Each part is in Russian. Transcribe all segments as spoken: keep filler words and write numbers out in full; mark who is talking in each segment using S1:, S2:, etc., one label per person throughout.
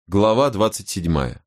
S1: Глава двадцать седьмая.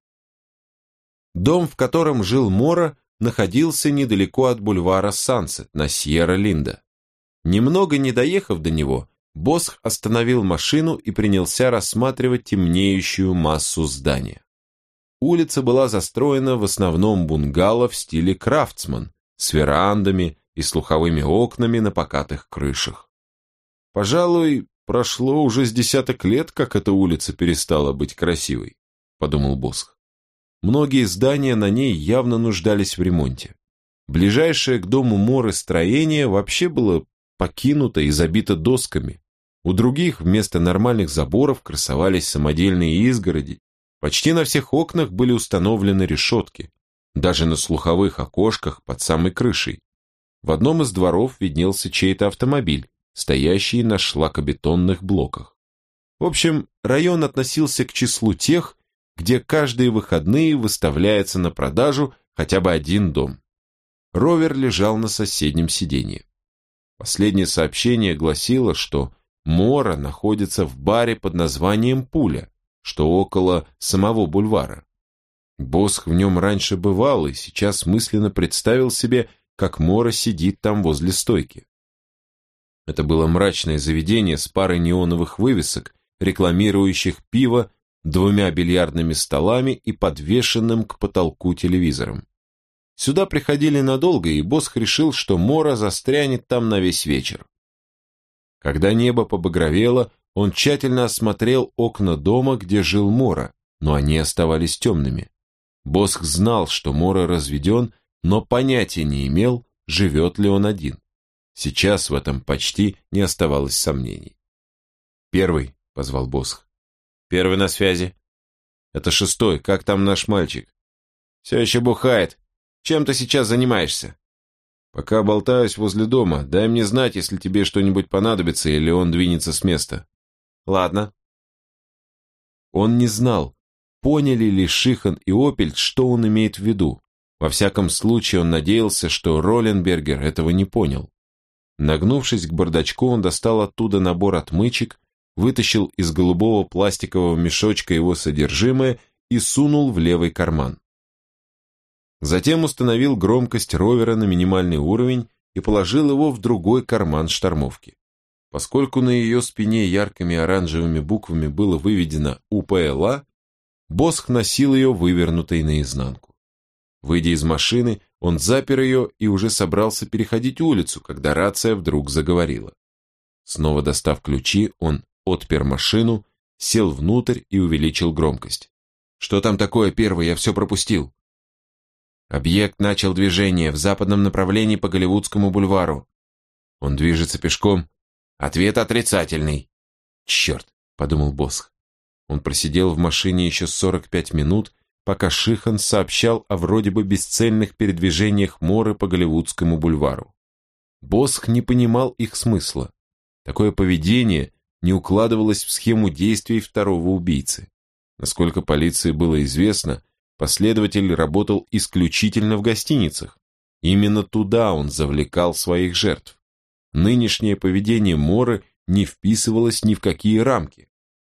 S1: Дом, в котором жил Мора, находился недалеко от бульвара Сансет на Сьерра-Линда. Немного не доехав до него, Босх остановил машину и принялся рассматривать темнеющую массу здания. Улица была застроена в основном бунгало в стиле крафтсман, с верандами и слуховыми окнами на покатых крышах. Пожалуй, прошло уже с десяток лет, как эта улица перестала быть красивой, подумал Босх. Многие здания на ней явно нуждались в ремонте. Ближайшее к дому Моры строение вообще было покинуто и забито досками. У других вместо нормальных заборов красовались самодельные изгороди. Почти на всех окнах были установлены решетки, даже на слуховых окошках под самой крышей. В одном из дворов виднелся чей-то автомобиль, стоящий на шлакобетонных блоках. В общем, район относился к числу тех, где каждые выходные выставляется на продажу хотя бы один дом. Ровер лежал на соседнем сиденье. Последнее сообщение гласило, что Мора находится в баре под названием «Пуля», что около самого бульвара. Босх в нем раньше бывал и сейчас мысленно представил себе, как Мора сидит там возле стойки. Это было мрачное заведение с парой неоновых вывесок, рекламирующих пиво, двумя бильярдными столами и подвешенным к потолку телевизором. Сюда приходили надолго, и Босх решил, что Мора застрянет там на весь вечер. Когда небо побагровело, он тщательно осмотрел окна дома, где жил Мора, но они оставались темными. Босх знал, что Мора разведен, но понятия не имел, живет ли он один. Сейчас в этом почти не оставалось сомнений. «Первый», — позвал Босх. «Первый на связи». «Это шестой, как там наш мальчик?» «Все еще бухает. Чем ты сейчас занимаешься?» «Пока болтаюсь возле дома. Дай мне знать, если тебе что-нибудь понадобится или он двинется с места». «Ладно». Он не знал, поняли ли Шихан и Опельд, что он имеет в виду. Во всяком случае, он надеялся, что Ролленбергер этого не понял. Нагнувшись к бардачку, он достал оттуда набор отмычек, вытащил из голубого пластикового мешочка его содержимое и сунул в левый карман. Затем установил громкость ровера на минимальный уровень и положил его в другой карман штормовки. Поскольку на ее спине яркими оранжевыми буквами было выведено У П Л А, Босх носил ее вывернутой наизнанку. Выйдя из машины, он запер ее и уже собрался переходить улицу, когда рация вдруг заговорила. Снова достав ключи, он отпер машину, сел внутрь и увеличил громкость. «Что там такое, первый? Я все пропустил». Объект начал движение в западном направлении по Голливудскому бульвару. Он движется пешком. Ответ отрицательный. «Черт», — подумал Босх. Он просидел в машине еще сорок пять минут, пока Шихан сообщал о вроде бы бесцельных передвижениях Моры по Голливудскому бульвару. Босх не понимал их смысла. Такое поведение не укладывалось в схему действий второго убийцы. Насколько полиции было известно, последователь работал исключительно в гостиницах. Именно туда он завлекал своих жертв. Нынешнее поведение Моры не вписывалось ни в какие рамки.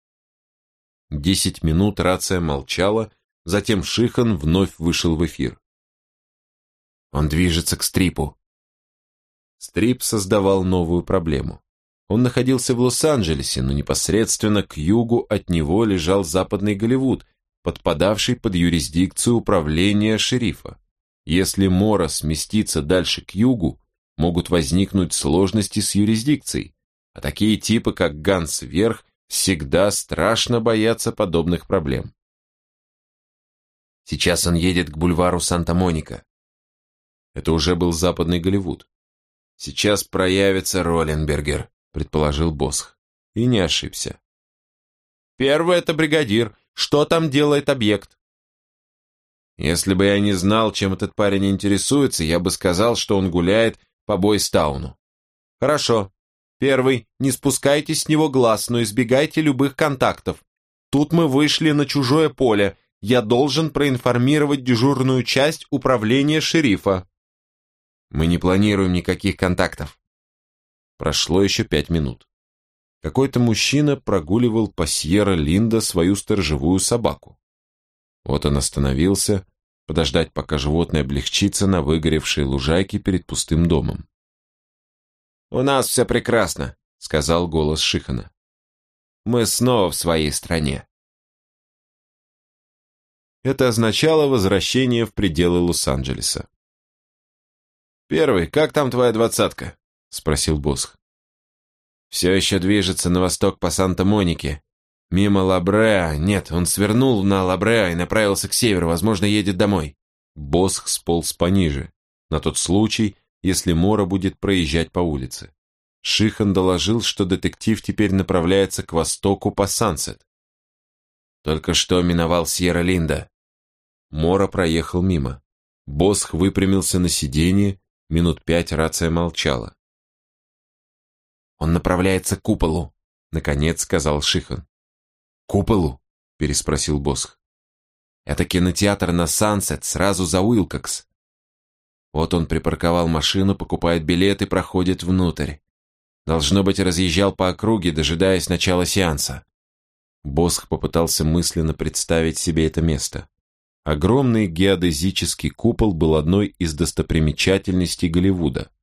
S1: Десять минут рация молчала, затем Шихан вновь вышел в эфир. Он движется к Стрипу. Стрип создавал новую проблему. Он находился в Лос-Анджелесе, но непосредственно к югу от него лежал западный Голливуд, подпадавший под юрисдикцию управления шерифа. Если Мора сместится дальше к югу, могут возникнуть сложности с юрисдикцией, а такие типы, как Ганс Верх, всегда страшно боятся подобных проблем. Сейчас он едет к бульвару Санта-Моника. Это уже был западный Голливуд. Сейчас проявится Ролленбергер, предположил Босх. И не ошибся. Первый — это бригадир. Что там делает объект? Если бы я не знал, чем этот парень интересуется, я бы сказал, что он гуляет по Бойстауну. Хорошо. Первый, не спускайте с него глаз, но избегайте любых контактов. Тут мы вышли на чужое поле. Я должен проинформировать дежурную часть управления шерифа. Мы не планируем никаких контактов. Прошло еще пять минут. какой-то мужчина прогуливал по Сьерра-Линда свою сторожевую собаку. Вот он остановился, подождать, пока животное облегчится на выгоревшей лужайке перед пустым домом. «У нас все прекрасно», — сказал голос Шихана. «Мы снова в своей стране». Это означало возвращение в пределы Лос-Анджелеса. «Первый, как там твоя двадцатка?» — спросил Босх. «Все еще движется на восток по Санта-Монике. Мимо Ла-Бреа. Нет, он свернул на Ла-Бреа и направился к северу, возможно, едет домой». Босх сполз пониже, на тот случай, если Мора будет проезжать по улице. Шихан доложил, что детектив теперь направляется к востоку по Сансет. Только что миновал Сьерра-Линда. Мора проехал мимо. Босх выпрямился на сиденье, минут пять рация молчала. «Он направляется к куполу», — наконец сказал Шихан. «Куполу?» — переспросил Босх. «Это кинотеатр на Сансет, сразу за Уилкокс. Вот он припарковал машину, покупает билет и проходит внутрь. Должно быть, разъезжал по округе, дожидаясь начала сеанса». Босх попытался мысленно представить себе это место. Огромный геодезический купол был одной из достопримечательностей Голливуда.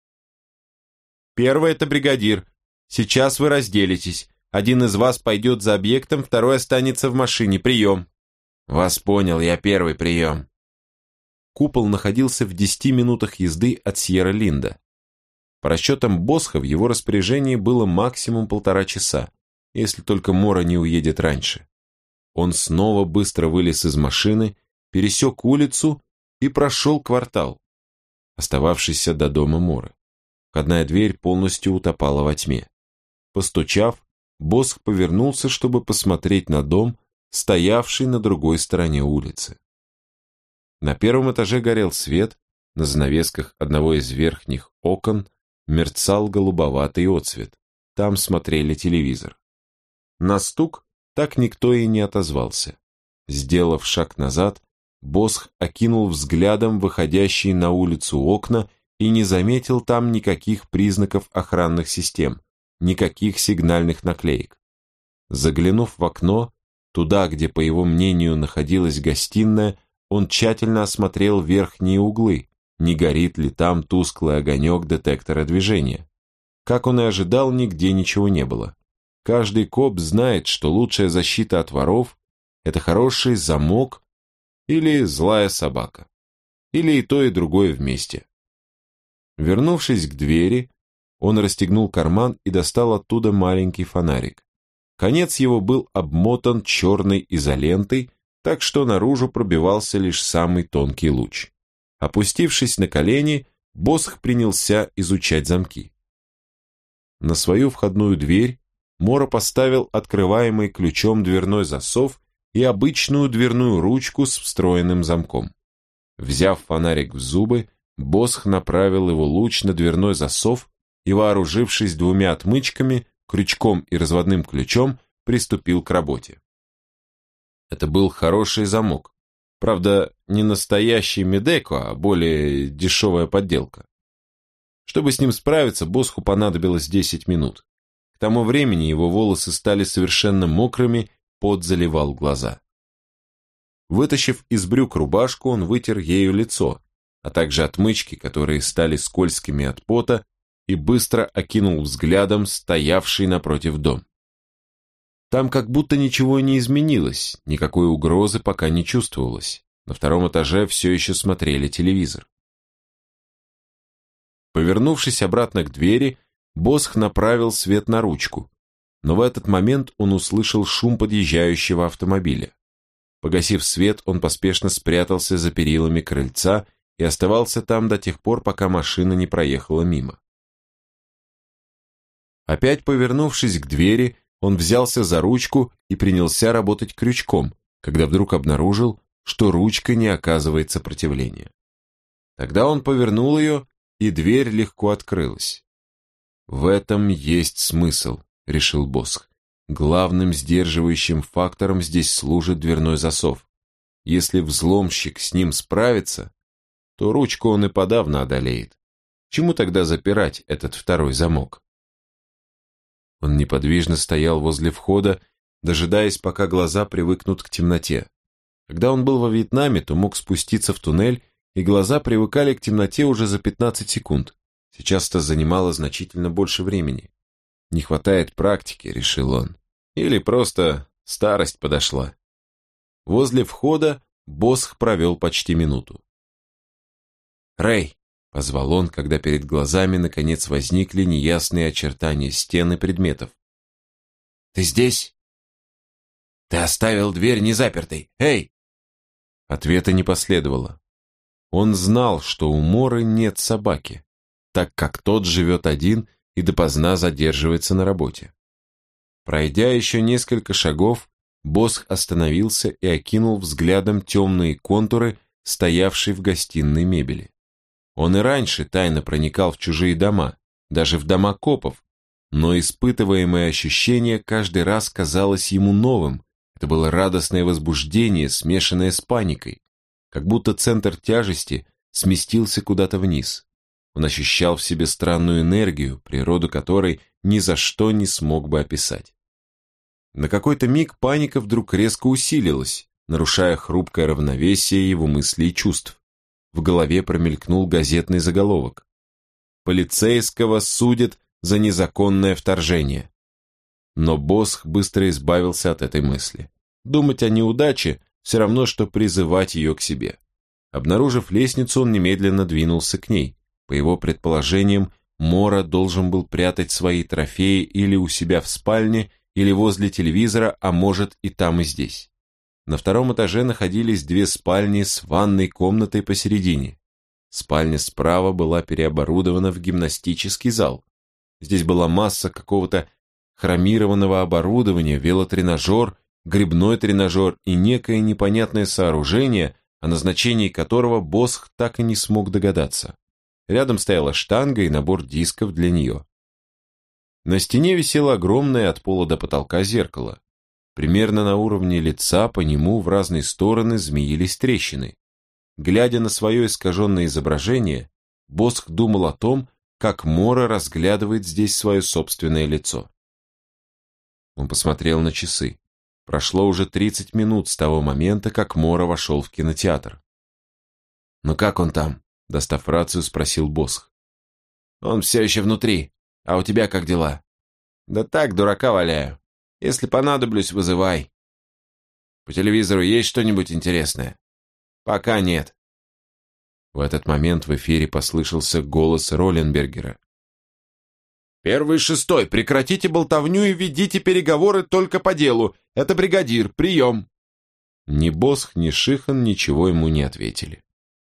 S1: «Первый — это бригадир. Сейчас вы разделитесь. Один из вас пойдет за объектом, второй останется в машине. Прием». «Вас понял, я первый, прием». Купол находился в десяти минутах езды от Сьерра-Линда. По расчетам Босха, в его распоряжении было максимум полтора часа, если только Мора не уедет раньше. Он снова быстро вылез из машины, пересек улицу и прошел квартал, остававшийся до дома Моры. Входная дверь полностью утопала во тьме. Постучав, Босх повернулся, чтобы посмотреть на дом, стоявший на другой стороне улицы. На первом этаже горел свет, на занавесках одного из верхних окон мерцал голубоватый отсвет. Там смотрели телевизор. На стук так никто и не отозвался. Сделав шаг назад, Босх окинул взглядом выходящие на улицу окна и не заметил там никаких признаков охранных систем, никаких сигнальных наклеек. Заглянув в окно, туда, где, по его мнению, находилась гостиная, он тщательно осмотрел верхние углы, не горит ли там тусклый огонек детектора движения. Как он и ожидал, нигде ничего не было. Каждый коп знает, что лучшая защита от воров – это хороший замок или злая собака, или и то, и другое вместе. Вернувшись к двери, он расстегнул карман и достал оттуда маленький фонарик. Конец его был обмотан черной изолентой, так что наружу пробивался лишь самый тонкий луч. Опустившись на колени, Босх принялся изучать замки. На свою входную дверь Мора поставил открываемый ключом дверной засов и обычную дверную ручку с встроенным замком. Взяв фонарик в зубы, Босх направил его луч на дверной засов и, вооружившись двумя отмычками, крючком и разводным ключом, приступил к работе. Это был хороший замок. Правда, не настоящий Медеко, а более дешевая подделка. Чтобы с ним справиться, Босху понадобилось десять минут. К тому времени его волосы стали совершенно мокрыми, пот заливал глаза. Вытащив из брюк рубашку, он вытер ею лицо, а также отмычки, которые стали скользкими от пота, и быстро окинул взглядом стоявший напротив дом. Там как будто ничего не изменилось, никакой угрозы пока не чувствовалось. На втором этаже все еще смотрели телевизор. Повернувшись обратно к двери, Босх направил свет на ручку, но в этот момент он услышал шум подъезжающего автомобиля. Погасив свет, он поспешно спрятался за перилами крыльца и оставался там до тех пор, пока машина не проехала мимо. Опять повернувшись к двери, он взялся за ручку и принялся работать крючком, когда вдруг обнаружил, что ручка не оказывает сопротивления. Тогда он повернул ее, и дверь легко открылась. «В этом есть смысл», — решил Босх. «Главным сдерживающим фактором здесь служит дверной засов. Если взломщик с ним справится, то ручку он и подавно одолеет. Чему тогда запирать этот второй замок?» Он неподвижно стоял возле входа, дожидаясь, пока глаза привыкнут к темноте. Когда он был во Вьетнаме, то мог спуститься в туннель, и глаза привыкали к темноте уже за пятнадцать секунд. Сейчас это занимало значительно больше времени. Не хватает практики, решил он. Или просто старость подошла. Возле входа Босх провел почти минуту. «Рэй!» — позвал он, когда перед глазами наконец возникли неясные очертания стен и предметов. «Ты здесь? Ты оставил дверь незапертой! Эй!» Ответа не последовало. Он знал, что у Моры нет собаки, так как тот живет один и допоздна задерживается на работе. Пройдя еще несколько шагов, Босх остановился и окинул взглядом темные контуры, стоявшей в гостиной мебели. Он и раньше тайно проникал в чужие дома, даже в дома копов, но испытываемое ощущение каждый раз казалось ему новым. Это было радостное возбуждение, смешанное с паникой, как будто центр тяжести сместился куда-то вниз. Он ощущал в себе странную энергию, природу которой ни за что не смог бы описать. На какой-то миг паника вдруг резко усилилась, нарушая хрупкое равновесие его мыслей и чувств. В голове промелькнул газетный заголовок. «Полицейского судят за незаконное вторжение». Но Босх быстро избавился от этой мысли. Думать о неудаче все равно, что призывать ее к себе. Обнаружив лестницу, он немедленно двинулся к ней. По его предположениям, Мора должен был прятать свои трофеи или у себя в спальне, или возле телевизора, а может и там, и здесь. На втором этаже находились две спальни с ванной комнатой посередине. Спальня справа была переоборудована в гимнастический зал. Здесь была масса какого-то хромированного оборудования, велотренажер, грибной тренажер и некое непонятное сооружение, о назначении которого Босх так и не смог догадаться. Рядом стояла штанга и набор дисков для нее. На стене висело огромное от пола до потолка зеркало. Примерно на уровне лица по нему в разные стороны змеились трещины. Глядя на свое искаженное изображение, Босх думал о том, как Мора разглядывает здесь свое собственное лицо. Он посмотрел на часы. Прошло уже тридцать минут с того момента, как Мора вошел в кинотеатр. «Ну как он там?» – достав рацию, спросил Босх. «Он все еще внутри. А у тебя как дела?» «Да так, дурака валяю. Если понадоблюсь, вызывай». «По телевизору есть что-нибудь интересное?» «Пока нет». В этот момент в эфире послышался голос Ролленбергера. «Первый шестой, прекратите болтовню и ведите переговоры только по делу. Это бригадир, прием!» Ни Босх, ни Шихан ничего ему не ответили.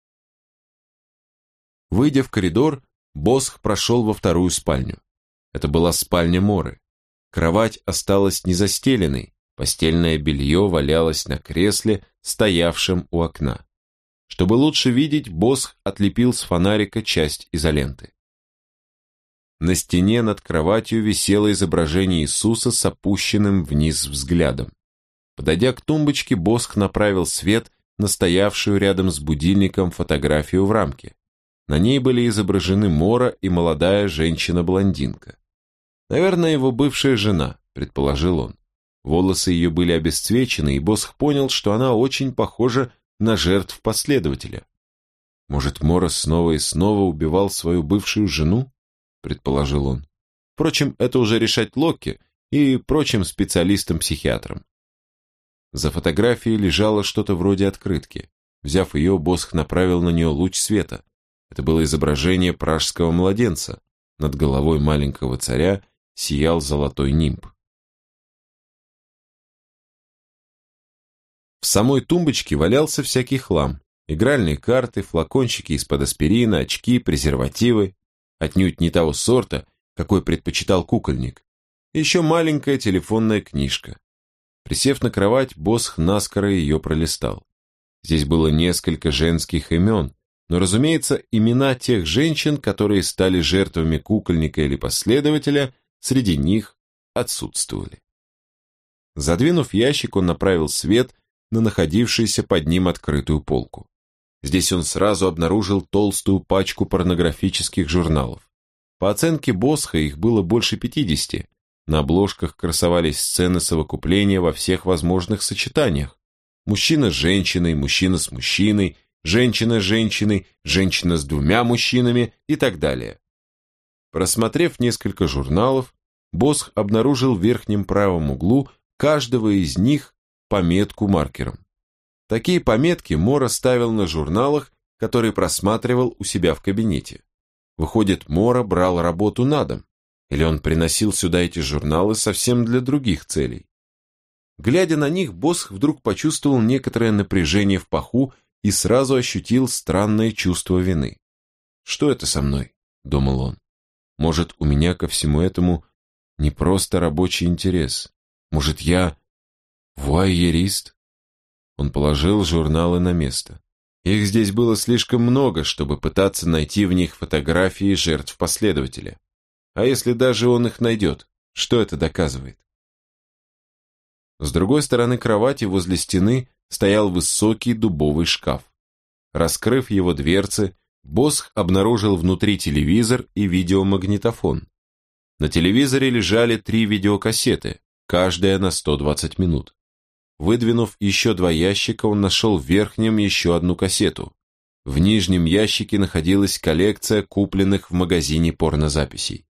S1: Выйдя в коридор, Босх прошел во вторую спальню. Это была спальня Моры. Кровать осталась незастеленной, постельное белье валялось на кресле, стоявшем у окна. Чтобы лучше видеть, Босх отлепил с фонарика часть изоленты. На стене над кроватью висело изображение Иисуса с опущенным вниз взглядом. Подойдя к тумбочке, Босх направил свет на стоявшую рядом с будильником фотографию в рамке. На ней были изображены Мора и молодая женщина-блондинка. Наверное, его бывшая жена, предположил он. Волосы ее были обесцвечены, и Босх понял, что она очень похожа на жертв последователя. Может, Мора снова и снова убивал свою бывшую жену? Предположил он. Впрочем, это уже решать Локки и прочим специалистам-психиатрам. За фотографией лежало что-то вроде открытки. Взяв ее, Босх направил на нее луч света. Это было изображение пражского младенца. Над головой маленького царя сиял золотой нимб. В самой тумбочке валялся всякий хлам. Игральные карты, флакончики из-под аспирина, очки, презервативы. Отнюдь не того сорта, какой предпочитал кукольник. Еще маленькая телефонная книжка. Присев на кровать, Босх наскоро ее пролистал. Здесь было несколько женских имен, но, разумеется, имена тех женщин, которые стали жертвами кукольника или последователя, среди них отсутствовали. Задвинув ящик, он направил свет на находившуюся под ним открытую полку. Здесь он сразу обнаружил толстую пачку порнографических журналов. По оценке Босха их было больше пятидесяти, На обложках красовались сцены совокупления во всех возможных сочетаниях. Мужчина с женщиной, мужчина с мужчиной, женщина с женщиной, женщина с двумя мужчинами и так далее. Просмотрев несколько журналов, Босх обнаружил в верхнем правом углу каждого из них пометку маркером. Такие пометки Мора ставил на журналах, которые просматривал у себя в кабинете. Выходит, Мора брал работу на дом, или он приносил сюда эти журналы совсем для других целей. Глядя на них, Босх вдруг почувствовал некоторое напряжение в паху и сразу ощутил странное чувство вины. «Что это со мной?» – думал он. «Может, у меня ко всему этому не просто рабочий интерес? Может, я вуайерист?» Он положил журналы на место. Их здесь было слишком много, чтобы пытаться найти в них фотографии жертв последователя. А если даже он их найдет, что это доказывает? С другой стороны кровати возле стены стоял высокий дубовый шкаф. Раскрыв его дверцы, Босх обнаружил внутри телевизор и видеомагнитофон. На телевизоре лежали три видеокассеты, каждая на сто двадцать минут. Выдвинув еще два ящика, он нашел в верхнем еще одну кассету. В нижнем ящике находилась коллекция купленных в магазине порнозаписей.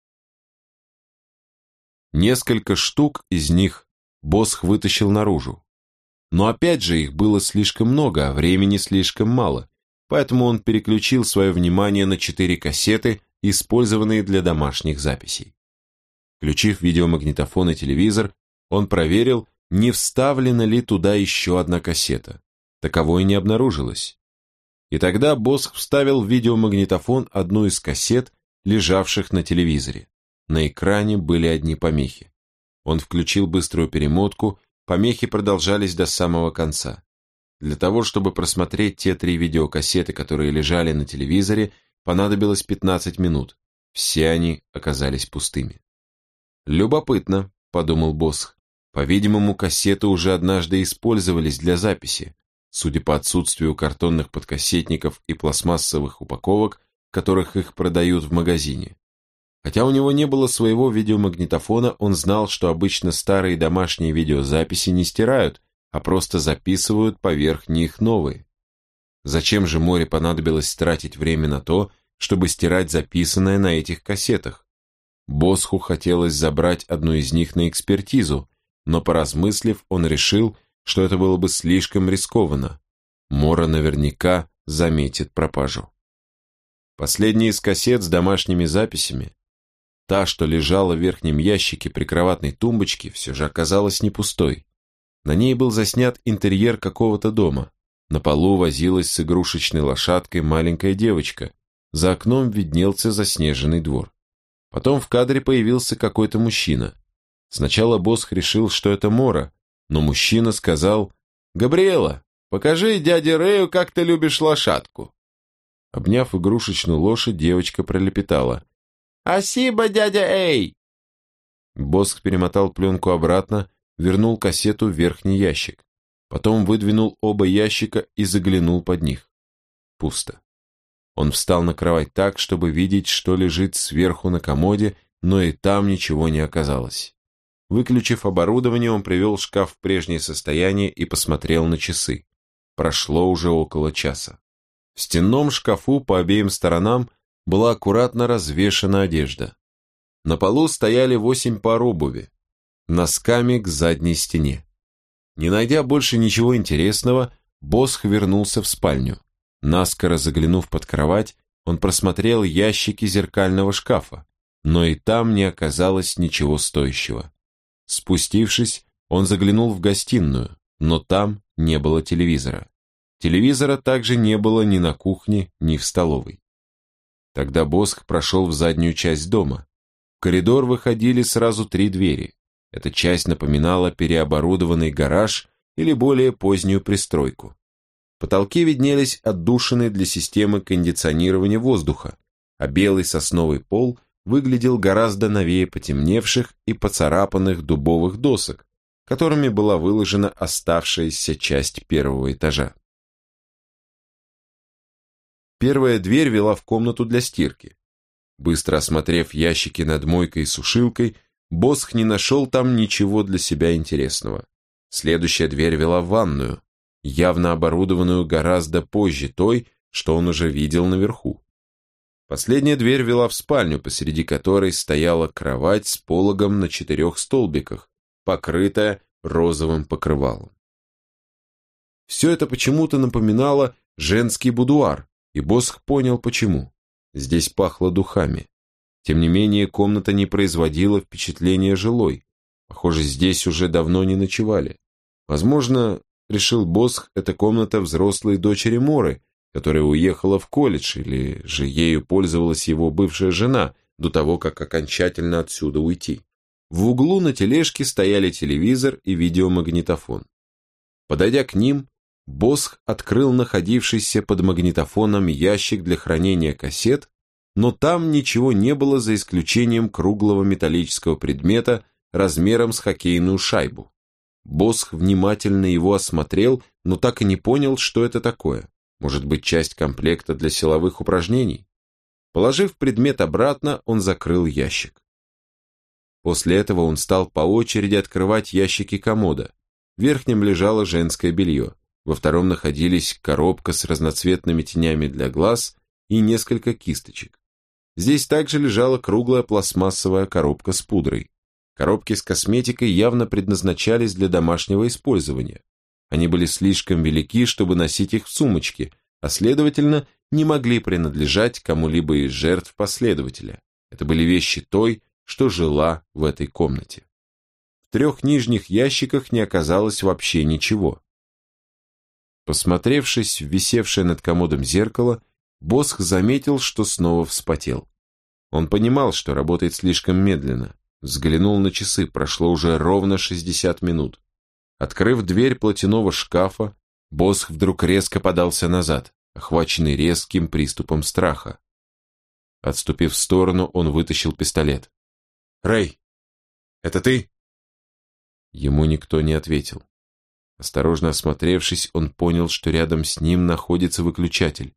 S1: Несколько штук из них Босх вытащил наружу. Но опять же их было слишком много, а времени слишком мало, поэтому он переключил свое внимание на четыре кассеты, использованные для домашних записей. Включив видеомагнитофон и телевизор, он проверил, не вставлена ли туда еще одна кассета. Таковой не обнаружилось. И тогда Босх вставил в видеомагнитофон одну из кассет, лежавших на телевизоре. На экране были одни помехи. Он включил быструю перемотку, помехи продолжались до самого конца. Для того, чтобы просмотреть те три видеокассеты, которые лежали на телевизоре, понадобилось пятнадцать минут. Все они оказались пустыми. «Любопытно», — подумал Босх. По-видимому, кассеты уже однажды использовались для записи, судя по отсутствию картонных подкассетников и пластмассовых упаковок, в которых их продают в магазине. Хотя у него не было своего видеомагнитофона, он знал, что обычно старые домашние видеозаписи не стирают, а просто записывают поверх них новые. Зачем же Море понадобилось тратить время на то, чтобы стирать записанное на этих кассетах? Босху хотелось забрать одну из них на экспертизу, но поразмыслив, он решил, что это было бы слишком рискованно. Мора наверняка заметит пропажу. Последняя из кассет с домашними записями, та, что лежала в верхнем ящике прикроватной тумбочки, все же оказалась не пустой. На ней был заснят интерьер какого-то дома. На полу возилась с игрушечной лошадкой маленькая девочка. За окном виднелся заснеженный двор. Потом в кадре появился какой-то мужчина. Сначала Босх решил, что это Мора, но мужчина сказал: «Габриэла, покажи дяде Рэю, как ты любишь лошадку». Обняв игрушечную лошадь, девочка пролепетала: «Асиба, дядя Эй!» Босх перемотал пленку обратно, вернул кассету в верхний ящик. Потом выдвинул оба ящика и заглянул под них. Пусто. Он встал на кровать так, чтобы видеть, что лежит сверху на комоде, но и там ничего не оказалось. Выключив оборудование, он привел шкаф в прежнее состояние и посмотрел на часы. Прошло уже около часа. В стенном шкафу по обеим сторонам была аккуратно развешана одежда. На полу стояли восемь пар обуви, носками к задней стене. Не найдя больше ничего интересного, Босх вернулся в спальню. Наскоро заглянув под кровать, он просмотрел ящики зеркального шкафа, но и там не оказалось ничего стоящего. Спустившись, он заглянул в гостиную, но там не было телевизора. Телевизора также не было ни на кухне, ни в столовой. Тогда Босх прошел в заднюю часть дома. В коридор выходили сразу три двери. Эта часть напоминала переоборудованный гараж или более позднюю пристройку. В потолке виднелись отдушины для системы кондиционирования воздуха, а белый сосновый пол выглядел гораздо новее потемневших и поцарапанных дубовых досок, которыми была выложена оставшаяся часть первого этажа. Первая дверь вела в комнату для стирки. Быстро осмотрев ящики над мойкой и сушилкой, Босх не нашел там ничего для себя интересного. Следующая дверь вела в ванную, явно оборудованную гораздо позже той, что он уже видел наверху. Последняя дверь вела в спальню, посреди которой стояла кровать с пологом на четырех столбиках, покрытая розовым покрывалом. Все это почему-то напоминало женский будуар, и Босх понял почему. Здесь пахло духами. Тем не менее, комната не производила впечатления жилой. Похоже, здесь уже давно не ночевали. Возможно, решил Босх, это комната взрослой дочери Моры, которая уехала в колледж, или же ею пользовалась его бывшая жена до того, как окончательно отсюда уйти. В углу на тележке стояли телевизор и видеомагнитофон. Подойдя к ним, Босх открыл находившийся под магнитофоном ящик для хранения кассет, но там ничего не было за исключением круглого металлического предмета размером с хоккейную шайбу. Босх внимательно его осмотрел, но так и не понял, что это такое. Может быть, часть комплекта для силовых упражнений? Положив предмет обратно, он закрыл ящик. После этого он стал по очереди открывать ящики комода. В верхнем лежало женское белье, во втором находились коробка с разноцветными тенями для глаз и несколько кисточек. Здесь также лежала круглая пластмассовая коробка с пудрой. Коробки с косметикой явно предназначались для домашнего использования. Они были слишком велики, чтобы носить их в сумочке, а следовательно, не могли принадлежать кому-либо из жертв последователя. Это были вещи той, что жила в этой комнате. В трех нижних ящиках не оказалось вообще ничего. Посмотревшись в висевшее над комодом зеркало, Босх заметил, что снова вспотел. Он понимал, что работает слишком медленно. Взглянул на часы, прошло уже ровно шестьдесят минут. Открыв дверь платяного шкафа, Босх вдруг резко подался назад, охваченный резким приступом страха. Отступив в сторону, он вытащил пистолет. «Рэй, это ты?» Ему никто не ответил. Осторожно осмотревшись, он понял, что рядом с ним находится выключатель.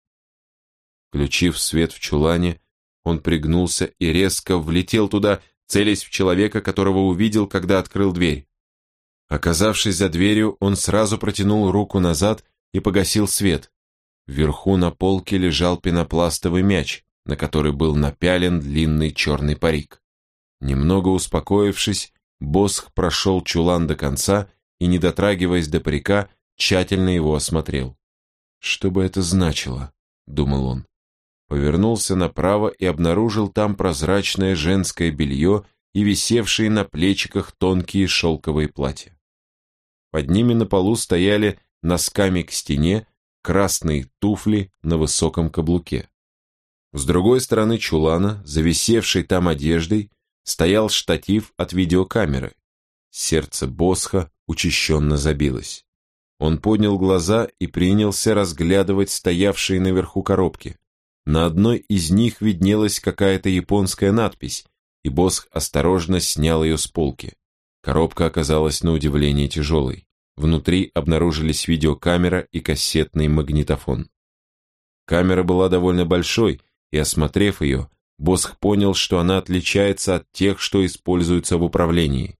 S1: Включив свет в чулане, он пригнулся и резко влетел туда, целясь в человека, которого увидел, когда открыл дверь. Оказавшись за дверью, он сразу протянул руку назад и погасил свет. Вверху на полке лежал пенопластовый мяч, на который был напялен длинный черный парик. Немного успокоившись, Босх прошел чулан до конца и, не дотрагиваясь до парика, тщательно его осмотрел. «Что бы это значило?» — думал он. Повернулся направо и обнаружил там прозрачное женское белье и висевшие на плечиках тонкие шелковые платья. Под ними на полу стояли носками к стене красные туфли на высоком каблуке. С другой стороны чулана, зависевшей там одеждой, стоял штатив от видеокамеры. Сердце Босха учащенно забилось. Он поднял глаза и принялся разглядывать стоявшие наверху коробки. На одной из них виднелась какая-то японская надпись, и Босх осторожно снял ее с полки. Коробка оказалась на удивление тяжелой. Внутри обнаружились видеокамера и кассетный магнитофон. Камера была довольно большой, и, осмотрев ее, Босх понял, что она отличается от тех, что используются в управлении.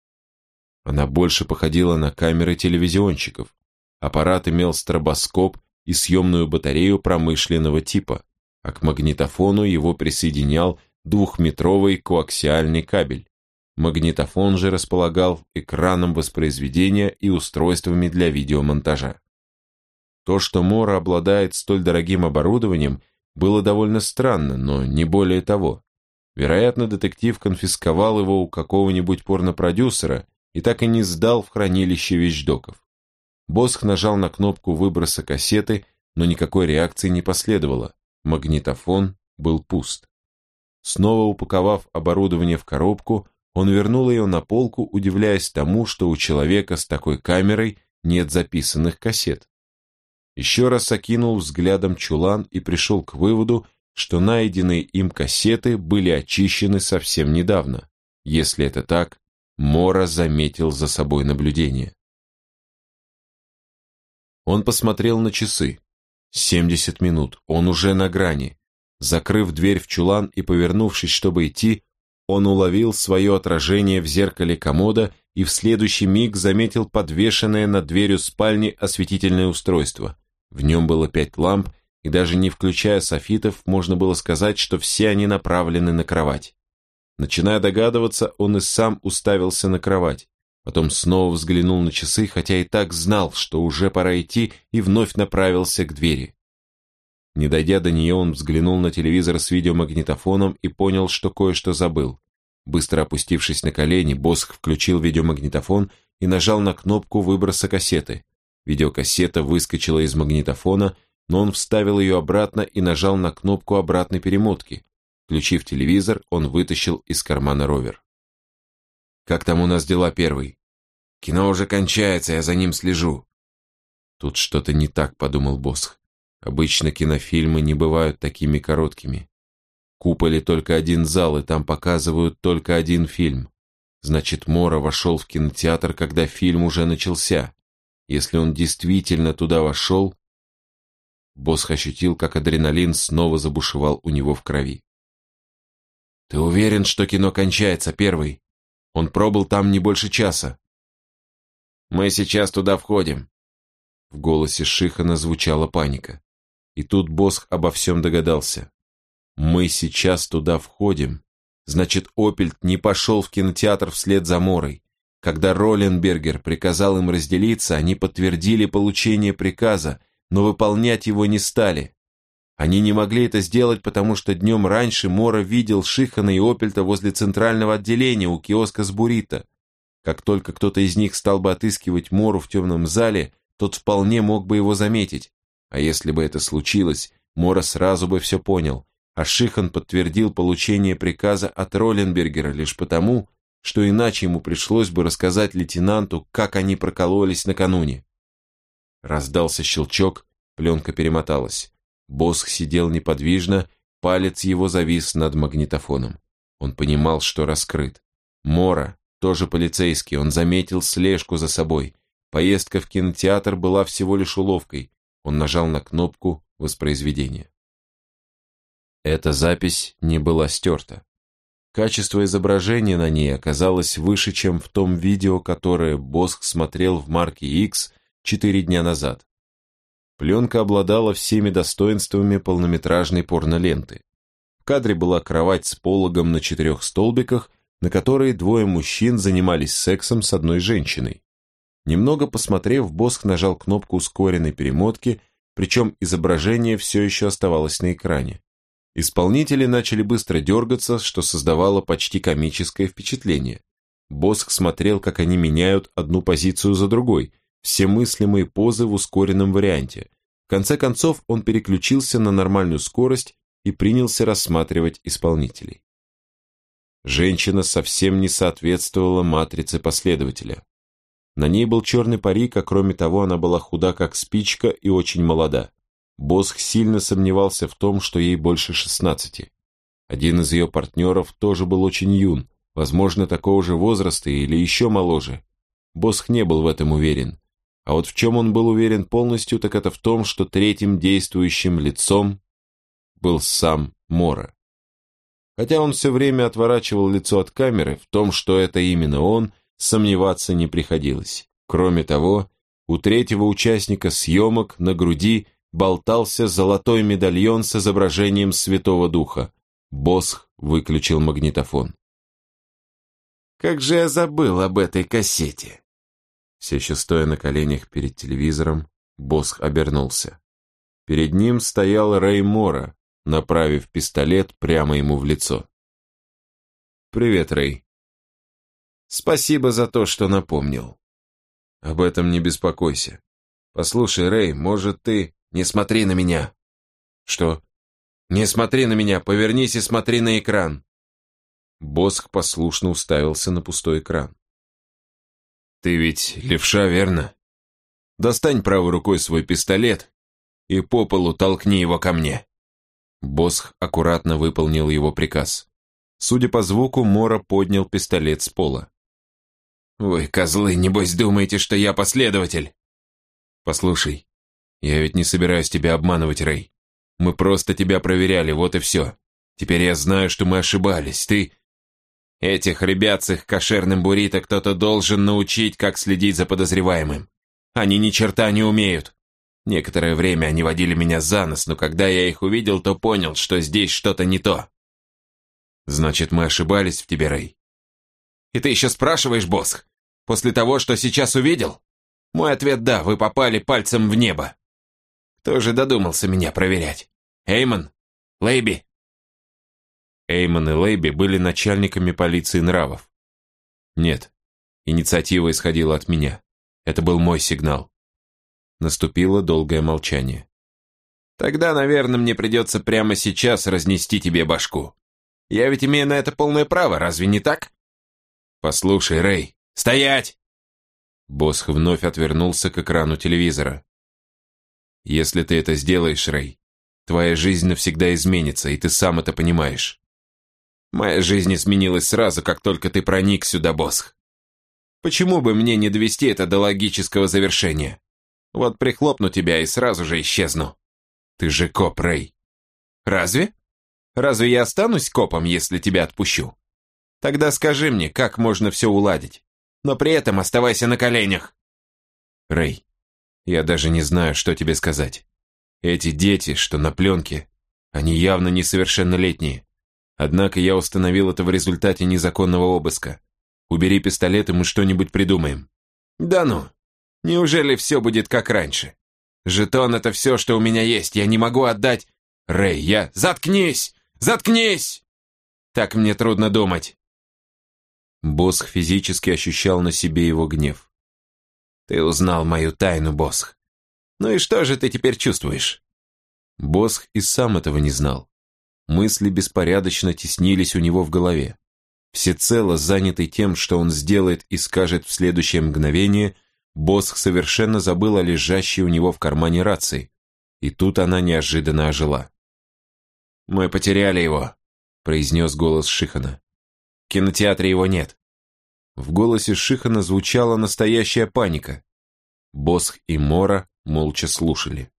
S1: Она больше походила на камеры телевизионщиков. Аппарат имел стробоскоп и съемную батарею промышленного типа, а к магнитофону его присоединял двухметровый коаксиальный кабель. Магнитофон же располагал экраном воспроизведения и устройствами для видеомонтажа. То, что Мора обладает столь дорогим оборудованием, было довольно странно, но не более того. Вероятно, детектив конфисковал его у какого-нибудь порнопродюсера и так и не сдал в хранилище вещдоков. Босх нажал на кнопку выброса кассеты, но никакой реакции не последовало. Магнитофон был пуст. Снова упаковав оборудование в коробку, он вернул ее на полку, удивляясь тому, что у человека с такой камерой нет записанных кассет. Еще раз окинул взглядом чулан и пришел к выводу, что найденные им кассеты были очищены совсем недавно. Если это так, Мора заметил за собой наблюдение. Он посмотрел на часы. семьдесят минут, он уже на грани. Закрыв дверь в чулан и повернувшись, чтобы идти, Он уловил свое отражение в зеркале комода и в следующий миг заметил подвешенное над дверью спальни осветительное устройство. В нем было пять ламп, и даже не включая софитов, можно было сказать, что все они направлены на кровать. Начиная догадываться, он и сам уставился на кровать. Потом снова взглянул на часы, хотя и так знал, что уже пора идти, и вновь направился к двери. Не дойдя до нее, он взглянул на телевизор с видеомагнитофоном и понял, что кое-что забыл. Быстро опустившись на колени, Босх включил видеомагнитофон и нажал на кнопку выброса кассеты. Видеокассета выскочила из магнитофона, но он вставил ее обратно и нажал на кнопку обратной перемотки. Включив телевизор, он вытащил из кармана ровер. «Как там у нас дела, первый?» «Кино уже кончается, я за ним слежу». «Тут что-то не так», — подумал Босх. «Обычно кинофильмы не бывают такими короткими. В куполе только один зал, и там показывают только один фильм. Значит, Мора вошел в кинотеатр, когда фильм уже начался. Если он действительно туда вошел...» Босх ощутил, как адреналин снова забушевал у него в крови. «Ты уверен, что кино кончается, первый? Он пробыл там не больше часа». «Мы сейчас туда входим». В голосе Шихана звучала паника. И тут Босх обо всем догадался. «Мы сейчас туда входим». Значит, Оппельт не пошел в кинотеатр вслед за Морой. Когда Ролленбергер приказал им разделиться, они подтвердили получение приказа, но выполнять его не стали. Они не могли это сделать, потому что днем раньше Мора видел Шихана и Оппельта возле центрального отделения у киоска с буррито. Как только кто-то из них стал бы отыскивать Мору в темном зале, тот вполне мог бы его заметить. А если бы это случилось, Мора сразу бы все понял, а Шихан подтвердил получение приказа от Ролленбергера лишь потому, что иначе ему пришлось бы рассказать лейтенанту, как они прокололись накануне. Раздался щелчок, пленка перемоталась. Босх сидел неподвижно, палец его завис над магнитофоном. Он понимал, что раскрыт. Мора, тоже полицейский, он заметил слежку за собой. Поездка в кинотеатр была всего лишь уловкой. Он нажал на кнопку воспроизведения. Эта запись не была стерта. Качество изображения на ней оказалось выше, чем в том видео, которое Босх смотрел в марке X четыре дня назад. Пленка обладала всеми достоинствами полнометражной порноленты. В кадре была кровать с пологом на четырех столбиках, на которой двое мужчин занимались сексом с одной женщиной. Немного посмотрев, Босх нажал кнопку ускоренной перемотки, причем изображение все еще оставалось на экране. Исполнители начали быстро дергаться, что создавало почти комическое впечатление. Босх смотрел, как они меняют одну позицию за другой, все мыслимые позы в ускоренном варианте. В конце концов он переключился на нормальную скорость и принялся рассматривать исполнителей. Женщина совсем не соответствовала матрице последователя. На ней был черный парик, а кроме того она была худа как спичка и очень молода. Босх сильно сомневался в том, что ей больше шестнадцати. Один из ее партнеров тоже был очень юн, возможно, такого же возраста или еще моложе. Босх не был в этом уверен. А вот в чем он был уверен полностью, так это в том, что третьим действующим лицом был сам Мора. Хотя он все время отворачивал лицо от камеры, в том, что это именно он, сомневаться не приходилось. Кроме того, у третьего участника съемок на груди болтался золотой медальон с изображением Святого Духа. Босх выключил магнитофон. «Как же я забыл об этой кассете!» Все еще стоя на коленях перед телевизором, Босх обернулся. Перед ним стоял Рэй Мора, направив пистолет прямо ему в лицо. «Привет, Рэй». «Спасибо за то, что напомнил». «Об этом не беспокойся. Послушай, Рэй, может ты...» «Не смотри на меня». «Что?» «Не смотри на меня, повернись и смотри на экран». Босх послушно уставился на пустой экран. «Ты ведь левша, верно? Достань правой рукой свой пистолет и по полу толкни его ко мне». Босх аккуратно выполнил его приказ. Судя по звуку, Мора поднял пистолет с пола. «Вы, козлы, небось думаете, что я последователь?» «Послушай, я ведь не собираюсь тебя обманывать, Рэй. Мы просто тебя проверяли, вот и все. Теперь я знаю, что мы ошибались. Ты...» Этих ребят с их кошерным буррито кто-то должен научить, как следить за подозреваемым. Они ни черта не умеют. Некоторое время они водили меня за нос, но когда я их увидел, то понял, что здесь что-то не то. Значит, мы ошибались в тебе, Рэй. И ты еще спрашиваешь, Босх, после того, что сейчас увидел? Мой ответ – да, вы попали пальцем в небо. Кто же додумался меня проверять? Эймон? Лейби? Эймон и Лейби были начальниками полиции нравов. Нет, инициатива исходила от меня. Это был мой сигнал. Наступило долгое молчание. Тогда, наверное, мне придется прямо сейчас разнести тебе башку. Я ведь имею на это полное право, разве не так? Послушай, Рэй, стоять! Босх вновь отвернулся к экрану телевизора. Если ты это сделаешь, Рэй, твоя жизнь навсегда изменится, и ты сам это понимаешь. Моя жизнь изменилась сразу, как только ты проник сюда, Босх. Почему бы мне не довести это до логического завершения? Вот прихлопну тебя и сразу же исчезну. Ты же коп, Рэй. Разве? Разве я останусь копом, если тебя отпущу? Тогда скажи мне, как можно все уладить, но при этом оставайся на коленях. Рэй, я даже не знаю, что тебе сказать. Эти дети, что на пленке, они явно несовершеннолетние. Однако я установил это в результате незаконного обыска. Убери пистолет, и мы что-нибудь придумаем. Да ну, неужели все будет как раньше? Жетон — это все, что у меня есть, я не могу отдать... Рэй, я... Заткнись! Заткнись! Так мне трудно думать. Босх физически ощущал на себе его гнев. Ты узнал мою тайну, Босх. Ну и что же ты теперь чувствуешь? Босх и сам этого не знал. Мысли беспорядочно теснились у него в голове. Всецело занятый тем, что он сделает и скажет в следующее мгновение, Босх совершенно забыл о лежащей у него в кармане рации. И тут она неожиданно ожила. «Мы потеряли его», — произнес голос Шихана. «В кинотеатре его нет». В голосе Шихана звучала настоящая паника. Босх и Мора молча слушали.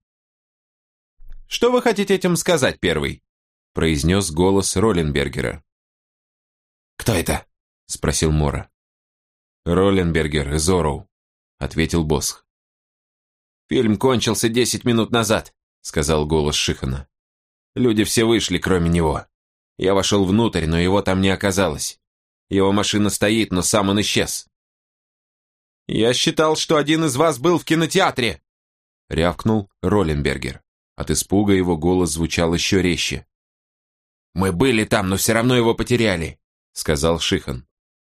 S1: «Что вы хотите этим сказать, первый?» — произнес голос Ролленбергера. «Кто это?» — спросил Мора. «Ролленбергер из Ороу», — ответил Босх. «Фильм кончился десять минут назад», — сказал голос Шихана. «Люди все вышли, кроме него. Я вошел внутрь, но его там не оказалось. Его машина стоит, но сам он исчез». «Я считал, что один из вас был в кинотеатре», — рявкнул Ролленбергер. От испуга его голос звучал еще резче. «Мы были там, но все равно его потеряли», — сказал Шихан.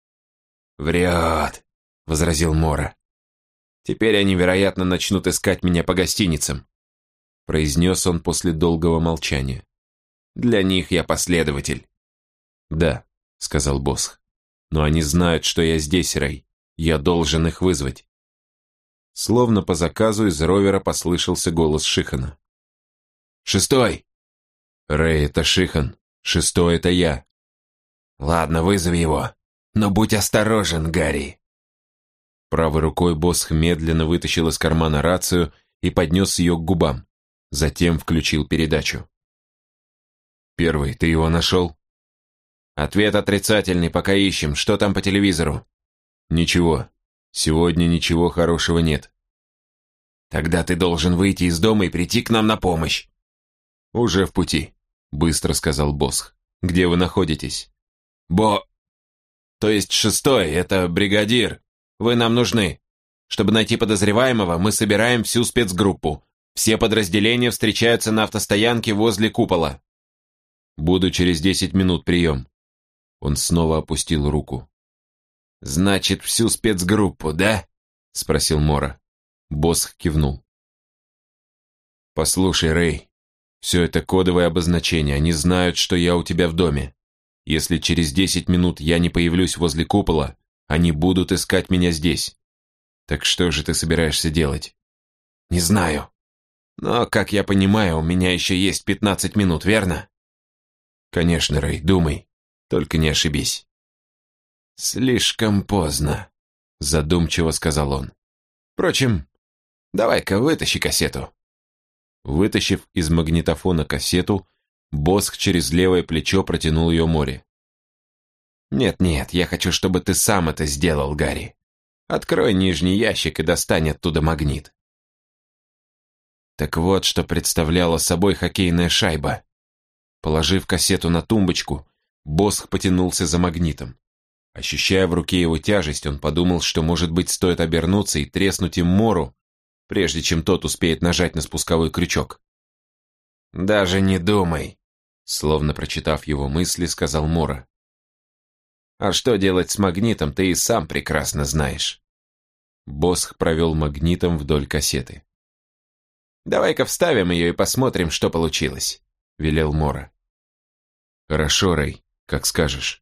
S1: «Врет», — возразил Мора. «Теперь они, вероятно, начнут искать меня по гостиницам», — произнес он после долгого молчания. «Для них я последователь». «Да», — сказал Босх. «Но они знают, что я здесь, Рэй. Я должен их вызвать». Словно по заказу из ровера послышался голос Шихана. «Шестой!» «Рэй, это Шихан. Шестой — это я». «Ладно, вызови его. Но будь осторожен, Гарри». Правой рукой Босх медленно вытащил из кармана рацию и поднес ее к губам. Затем включил передачу. «Первый, ты его нашел?» «Ответ отрицательный, пока ищем. Что там по телевизору?» «Ничего. Сегодня ничего хорошего нет». «Тогда ты должен выйти из дома и прийти к нам на помощь». «Уже в пути», — быстро сказал Босх. «Где вы находитесь?» «Бо... То есть шестой, это бригадир. Вы нам нужны. Чтобы найти подозреваемого, мы собираем всю спецгруппу. Все подразделения встречаются на автостоянке возле купола». «Буду через десять минут, прием». Он снова опустил руку. «Значит, всю спецгруппу, да?» — спросил Мора. Босх кивнул. «Послушай, Рэй, все это кодовые обозначения, они знают, что я у тебя в доме. Если через десять минут я не появлюсь возле купола, они будут искать меня здесь. Так что же ты собираешься делать?» «Не знаю. Но, как я понимаю, у меня еще есть пятнадцать минут, верно?» «Конечно, Рэй, думай. Только не ошибись». «Слишком поздно», — задумчиво сказал он. «Впрочем, давай-ка вытащи кассету». Вытащив из магнитофона кассету, Босх через левое плечо протянул ее Море. Нет-нет, я хочу, чтобы ты сам это сделал, Гарри. Открой нижний ящик и достань оттуда магнит. Так вот, что представляла собой хоккейная шайба. Положив кассету на тумбочку, Босх потянулся за магнитом. Ощущая в руке его тяжесть, он подумал, что, может быть, стоит обернуться и треснуть им Мору, прежде чем тот успеет нажать на спусковой крючок. «Даже не думай», словно прочитав его мысли, сказал Мора. «А что делать с магнитом, ты и сам прекрасно знаешь». Босх провел магнитом вдоль кассеты. «Давай-ка вставим ее и посмотрим, что получилось», — велел Мора. «Хорошо, Рэй, как скажешь».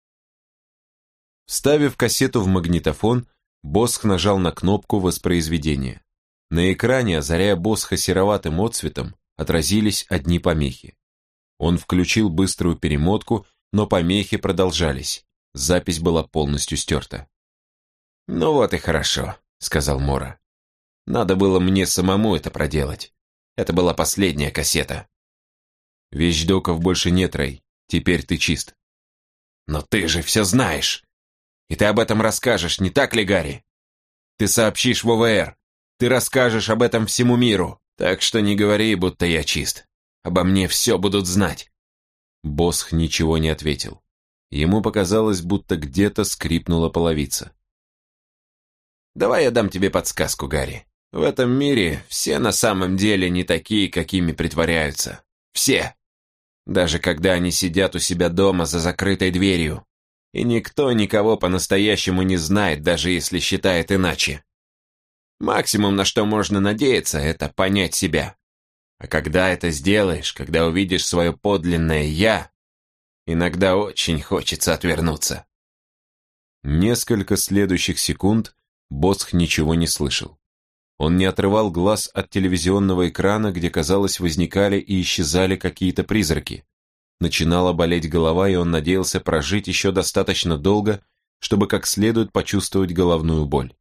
S1: Вставив кассету в магнитофон, Босх нажал на кнопку воспроизведения. На экране, озаряя Босха сероватым отсветом, отразились одни помехи. Он включил быструю перемотку, но помехи продолжались. Запись была полностью стерта. «Ну вот и хорошо», — сказал Мора. «Надо было мне самому это проделать. Это была последняя кассета». «Вещдоков больше нет, Рэй. Теперь ты чист». «Но ты же все знаешь. И ты об этом расскажешь, не так ли, Гарри? Ты сообщишь в О В Р. Ты расскажешь об этом всему миру. Так что не говори, будто я чист. Обо мне все будут знать». Босх ничего не ответил. Ему показалось, будто где-то скрипнула половица. «Давай я дам тебе подсказку, Гарри. В этом мире все на самом деле не такие, какими притворяются. Все. Даже когда они сидят у себя дома за закрытой дверью. И никто никого по-настоящему не знает, даже если считает иначе. Максимум, на что можно надеяться, это понять себя. А когда это сделаешь, когда увидишь свое подлинное «я», иногда очень хочется отвернуться». Несколько следующих секунд Босх ничего не слышал. Он не отрывал глаз от телевизионного экрана, где, казалось, возникали и исчезали какие-то призраки. Начинала болеть голова, и он надеялся прожить еще достаточно долго, чтобы как следует почувствовать головную боль.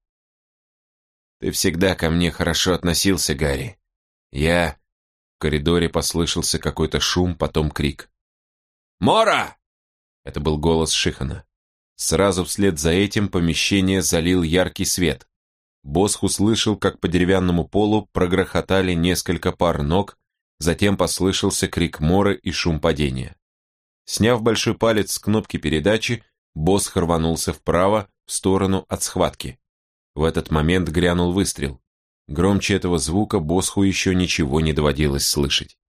S1: «Ты всегда ко мне хорошо относился, Гарри. Я...» В коридоре послышался какой-то шум, потом крик. «Мора!» Это был голос Шихана. Сразу вслед за этим помещение залил яркий свет. Босх услышал, как по деревянному полу прогрохотали несколько пар ног, затем послышался крик Моры и шум падения. Сняв большой палец с кнопки передачи, Босх рванулся вправо, в сторону от схватки. В этот момент грянул выстрел. Громче этого звука Босху еще ничего не доводилось слышать.